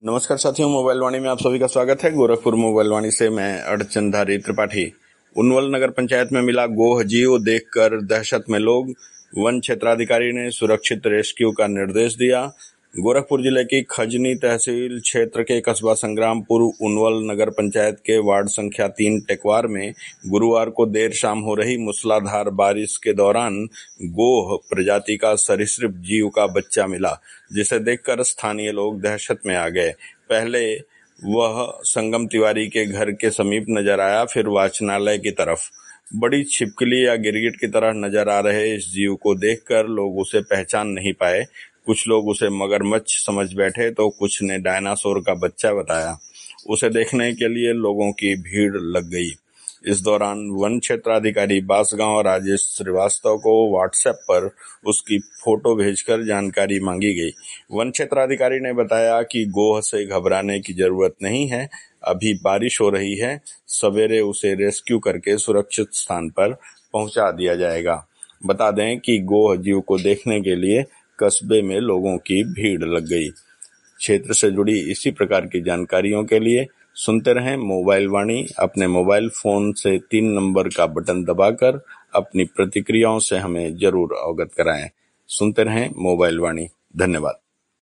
नमस्कार साथियों, मोबाइल वाणी में आप सभी का स्वागत है। गोरखपुर मोबाइल वाणी से मैं अड़चनधारी त्रिपाठी। उनवल नगर पंचायत में मिला गोह जीव देखकर दहशत में लोग। वन क्षेत्राधिकारी ने सुरक्षित रेस्क्यू का निर्देश दिया। गोरखपुर जिले की खजनी तहसील क्षेत्र के कस्बा संग्रामपुर उनवल नगर पंचायत के वार्ड संख्या 3 टेकवार में गुरुवार को देर शाम हो रही मूसलाधार बारिश के दौरान गोह प्रजाति का सरीसृप जीव का बच्चा मिला, जिसे देखकर स्थानीय लोग दहशत में आ गए। पहले वह संगम तिवारी के घर के समीप नजर आया, फिर वाचनालय की तरफ। बड़ी छिपकली या गिरगिट की तरह नजर आ रहे इस जीव को देखकर लोग उसे पहचान नहीं पाए। कुछ लोग उसे मगरमच्छ समझ बैठे तो कुछ ने डायनासोर का बच्चा बताया। उसे देखने के लिए लोगों की भीड़ लग गई। इस दौरान वन क्षेत्राधिकारी बांसगांव राजेश श्रीवास्तव को व्हाट्सएप पर उसकी फोटो भेजकर जानकारी मांगी गई। वन क्षेत्राधिकारी ने बताया कि गोह से घबराने की जरूरत नहीं है, अभी बारिश हो रही है, सवेरे उसे रेस्क्यू करके सुरक्षित स्थान पर पहुंचा दिया जाएगा। बता दें कि गोह जीव को देखने के लिए कस्बे में लोगों की भीड़ लग गई। क्षेत्र से जुड़ी इसी प्रकार की जानकारियों के लिए सुनते रहें मोबाइल वाणी। अपने मोबाइल फोन से 3 नंबर का बटन दबाकर अपनी प्रतिक्रियाओं से हमें जरूर अवगत कराएं। सुनते रहें मोबाइल वाणी। धन्यवाद।